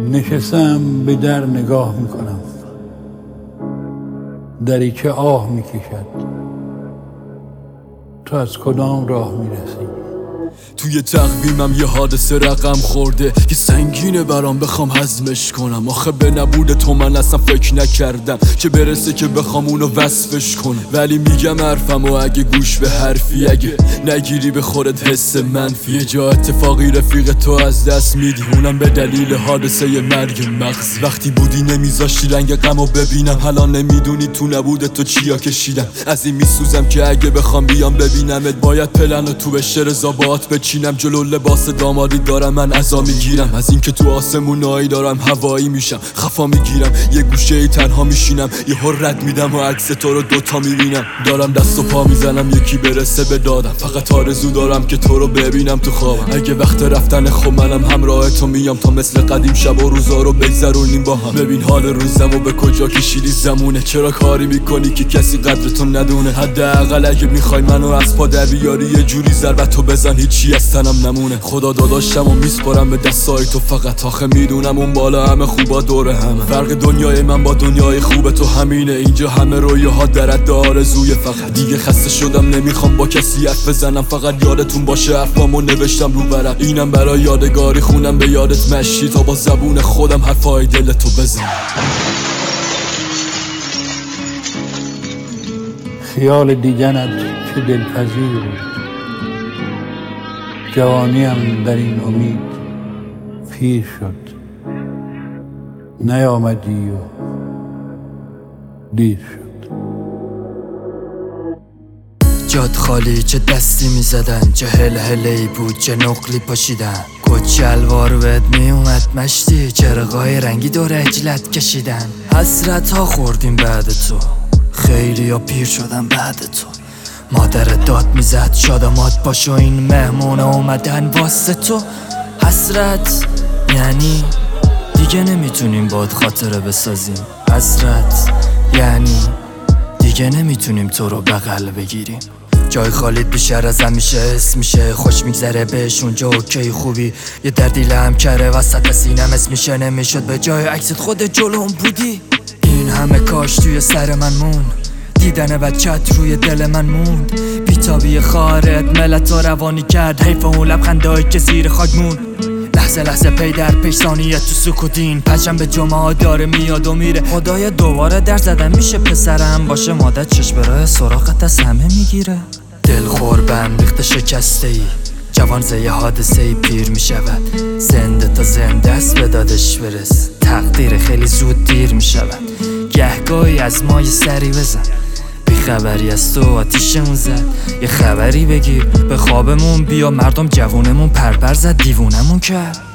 نشستم به در نگاه میکنم، دری که آه میکشد. تو از کدام راه میرسی؟ توی تقویمم یه حادثه رقم خورده که سنگینه برام بخوام هضمش کنم. آخه به نبود تو من اصلا فکر نکردم که برسه که بخوام اونو وصفش کنم. ولی میگم حرفم و اگه گوش به حرفی اگه نگیری به خودت حس منفی، یه جا اتفاقی رفیق تو از دست میدی، اونم به دلیل حادثه مرگ مغز. وقتی بودی نمیذاشتی رنگ غمو ببینم، حالا نمیدونی تو نبود تو چیا کشیدم. از این میسوزم که اگه بخوام بیام ببینمت باید پلنو تو به رضابات بچینم. جلو لباس دامادی دارم من عزا میگیرم، از اینکه تو آسمونایی دارم هوایی میشم. خفا میگیرم یه گوشه ای تنها میشینم، یهو رد میدم و عکس تو رو دوتا میبینم. دارم دست و پا میزنم یکی برسه به دادم، فقط آرزو دارم که تو رو ببینم تو خوابم. اگه وقت رفتن خب منم همراه تو میام تا مثل قدیم شب و روزا رو بگذرونیم با هم. ببین حال روزم و به کجا کشیدی زمونه، چرا کاری میکنی که کسی قدرتون ندونه؟ حداقل اگه میخوای منو از پا در بیاری یه جوری ضربتو بزن هیچی از تنم نمونه. خدا داداشم و میسپارم به دستای تو فقط، آخه میدونم اون بالا همه خوبا دور همه. فرق دنیای من با دنیای خوب تو همینه، اینجا همه رویاها در حد آرزوی. فقط دیگه خسته شدم نمیخوام با کسی حرف بزنم، فقط یادتون باشه حرفامو نوشتم رو ورق. اینم برای یادگاری خونم به یادت مشی تا با زبون خودم حرفای دلتو بزنم. خیال دیدنت چه دلپذیر بود، جوانیم در این امید پیر شد. نیامدی و دیر شد. جاد خالی چه دستی میزدن، چه هلهله‌ای بود چه نقلی پاشیدن. کچ الوار بهت میومد مشتی، چرقای رنگی دور اجلت کشیدن. حسرت ها خوردیم بعد تو، خیلی ها پیر شدن بعد تو. مادرت داد میزد شادمات باشو این مهمون اومدن واسه تو. حسرت یعنی دیگه نمیتونیم باد خاطره بسازیم. حسرت یعنی دیگه نمیتونیم تو رو بغل بگیریم. جای خالیت بیشتر از همیشه حس میشه، خوش میگذره بهش اونجا اوکی خوبی. یه دردی لم کره وسط سینم اسم میشه، نمیشد به جای عکست خود جلوم بودی. این همه کاش توی سر من مون، دیدن بچت روی دل من موند. بیتابی خارت ملت رو روانی کرد، حیف اون لبخندایی که زیر خاک موند. لحظه لحظه پی در پیش ثانیه تو سکوتین، پشم به جمعه ها داره میاد و میره. خدای دوباره در زدن میشه پسرم باشه، مادر چشم برای سراغت از همه میگیره. دل خوربم ریخت شکسته ای، جوان زی حادثه ای پیر میشود. زنده تا زنده است به دادش برس، تقدیر خیلی زود دیر میشود. گهگاهی از ما یه سری بزن، بی خبری از تو آتیشمون زد. یه خبری بگیر به خوابمون بیا، مردم جوونمون پرپر زد دیوونمون کرد.